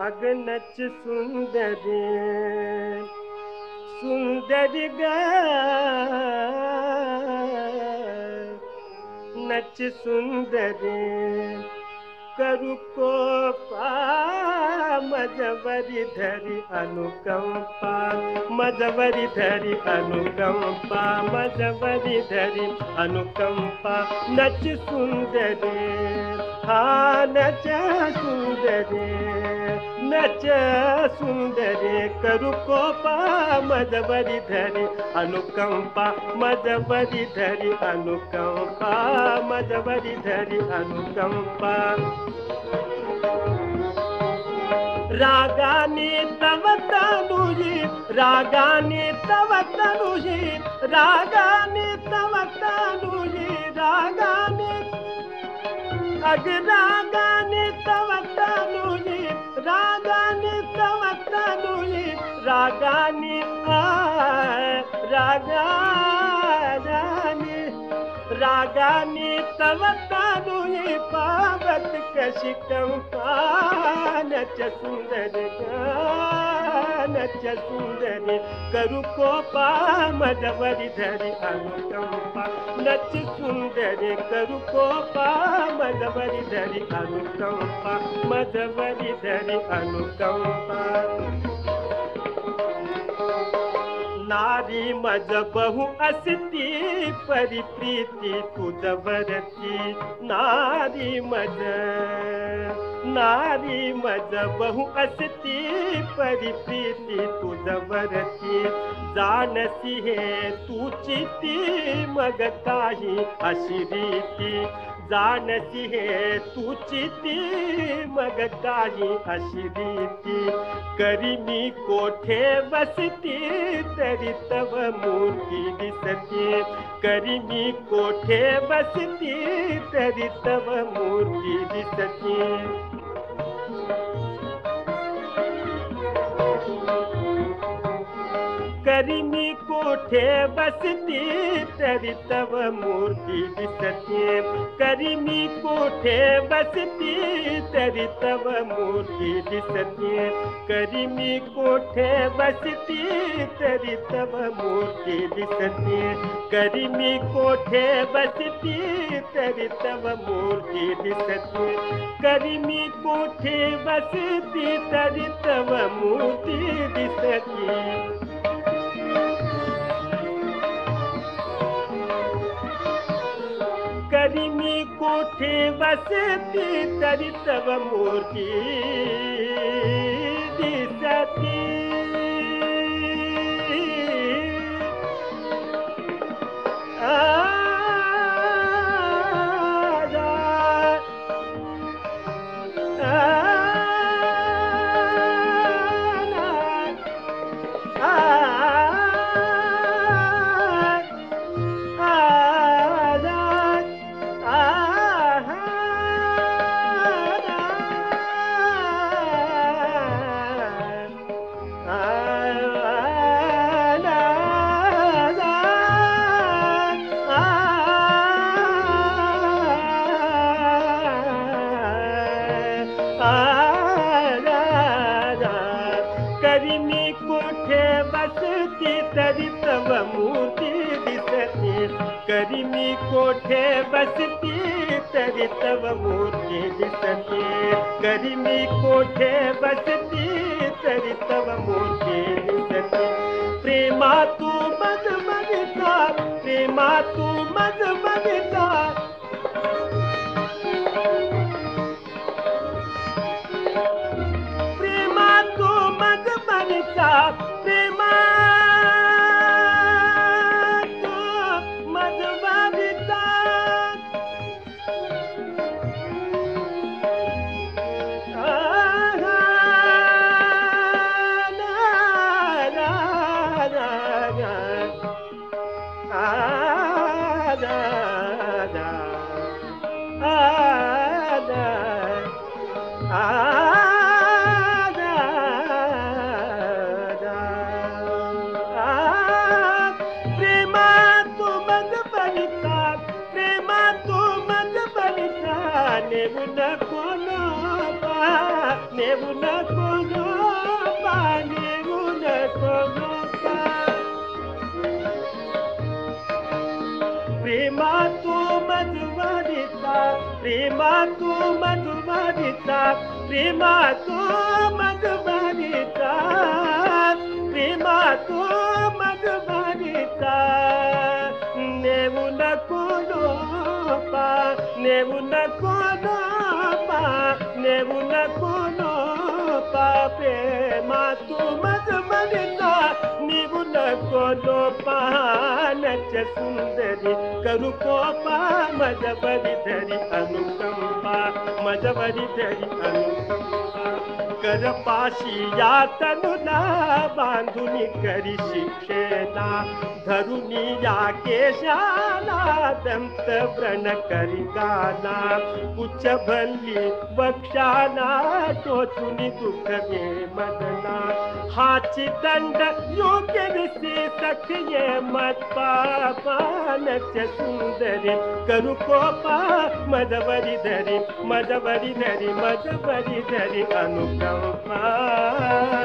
अगनच सुंदरी सुंदरी ग नच सुंदरी करू कोपा मजवरी धरी अनुकंपा मजवरी धरी अनुकंपा मजवरी धरी अनुकंपा नच सुंदरी हाँ नच सुंदरी नच सुंदरी करू कोपा मजवरी धरी अनुकंपा मजवरी धरी अनुकंपा मजवरी धरी अनुकंपा रागाने तव तनुजी रागाने तव तनुजी रागाने तव तनुजी रागाने अग रागाने तव तनुजी रागाने तव तनुजी रागाने रागाने तव तनुजी पावत कशिकंपा नच सुंदरी नच सुंदरी करू कोपा मजवरी धरी अनुकंपा नच सुंदरी करू कोपा मजवरी धरी अनुकंपा मजवरी धरी अनुकंपा नारी मज बहु असती परिप्रीति तुझवरती नारी मज बहु असती परिप्रीति तुझवरती जानसी हे तू चिती मग काही अशी रीती जानसी हे तू चिती मग काही अशी रीती करी मी कोठे बसती तरी तव मूर्ती दिसती करी मी कोठे बसती तरी तव मूर्ती दिसती करी मी कोठे बसती तरी तव मूर्ती दिसती करी मी कोठे बसती तरी तव मूर्ती दिसती करी मी कोठे बसती तरी तव मूर्ती दिसती करी मी कोठे बसती तरी तव मूर्ती दिसती करी मी कोठे बसती तरी तव मूर्ती दिसती करी मी कोठे बसती तरी तव मूर्ती दिसती करी मी कोठे बसती तरी तव मूर्ती दिसती करी मी कोठे बसती तरी तव मूर्ती दिसती करी मी कोठे बसती तरी तव मूर्ती दिसती प्रेमा तू मज मगता प्रेमा तू मज मगता प्रेमा तू मजवरिता नेवु न कोनो प्रेमा तू मधुवरिता प्रेमा तू मधुवरिता प्रेमा तू मधुवरिता प्रेमा तू मधुवरिता नेवु न कोलोपा नेवु न कोलोपा नेवु न कोलोपा प्रेमा तू मधुवरिता नेवु न कोलोपा नच सुंदरी करू कोपा मजबरी धरी अनुकंपा मजबरी धरी अनुकंपा कर पाशी या तनुला बांधुनी करी शिक्षेना धरुनी या केशाला दंत व्रण करी गाना उच्च भल्ली वक्षाना टोचुनी दुःख गे मदना हाची दंड योग्य ऋषी सखये मत पापा नच सुंदरी करू कोपा मजबरी धरी मजबरी धरी मजबरी धरी अनुकंपा